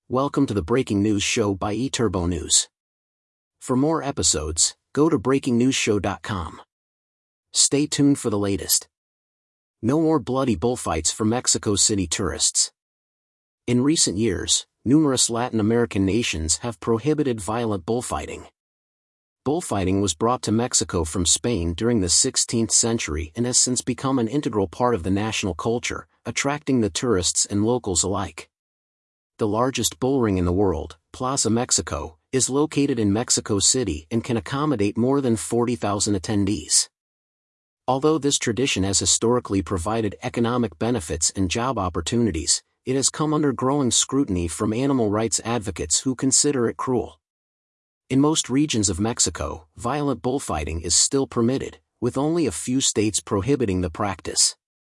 Welcome to the Breaking News Show by eTurbo News. For more episodes, go to breakingnewsshow.com. Stay tuned for the latest. No more bloody bullfights for Mexico City tourists. In recent years, numerous Latin American nations have prohibited violent bullfighting. Bullfighting was brought to Mexico from Spain during the 16th century and has since become an integral part of the national culture, attracting the tourists and locals alike. The largest bullring in the world, Plaza Mexico, is located in Mexico City and can accommodate more than 40,000 attendees. Although this tradition has historically provided economic benefits and job opportunities, it has come under growing scrutiny from animal rights advocates who consider it cruel. In most regions of Mexico, violent bullfighting is still permitted, with only a few states prohibiting the practice.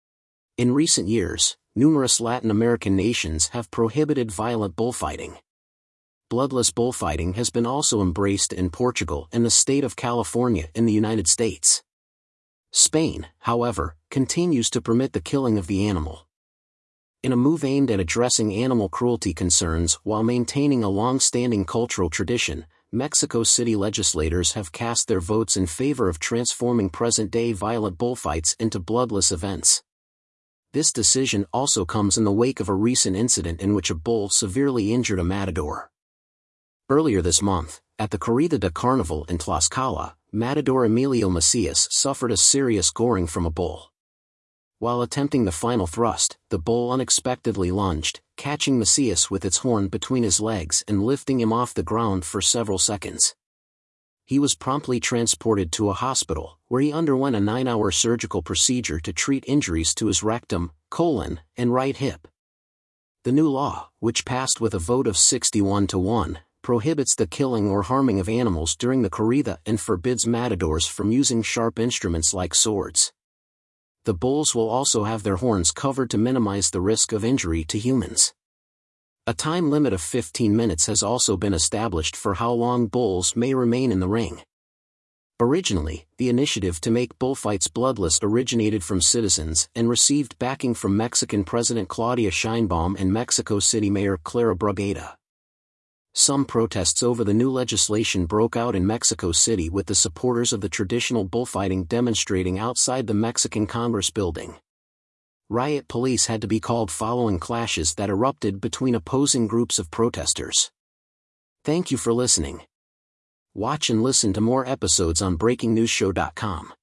In recent years, numerous Latin American nations have prohibited violent bullfighting. Bloodless bullfighting has been also embraced in Portugal and the state of California in the United States. Spain, however, continues to permit the killing of the animal. In a move aimed at addressing animal cruelty concerns while maintaining a long-standing cultural tradition, Mexico City legislators have cast their votes in favor of transforming present-day violent bullfights into bloodless events. This decision also comes in the wake of a recent incident in which a bull severely injured a matador. Earlier this month, at the Corrida de Carnaval in Tlaxcala, matador Emilio Macias suffered a serious goring from a bull. While attempting the final thrust, the bull unexpectedly lunged, catching Macias with its horn between his legs and lifting him off the ground for several seconds. He was promptly transported to a hospital, where he underwent a 9-hour surgical procedure to treat injuries to his rectum, colon, and right hip. The new law, which passed with a vote of 61-1, prohibits the killing or harming of animals during the corrida and forbids matadors from using sharp instruments like swords. The bulls will also have their horns covered to minimize the risk of injury to humans. A time limit of 15 minutes has also been established for how long bulls may remain in the ring. Originally, the initiative to make bullfights bloodless originated from citizens and received backing from Mexican President Claudia Sheinbaum and Mexico City Mayor Clara Brugada. Some protests over the new legislation broke out in Mexico City, with the supporters of the traditional bullfighting demonstrating outside the Mexican Congress building. Riot police had to be called following clashes that erupted between opposing groups of protesters. Thank you for listening. Watch and listen to more episodes on breakingnewsshow.com.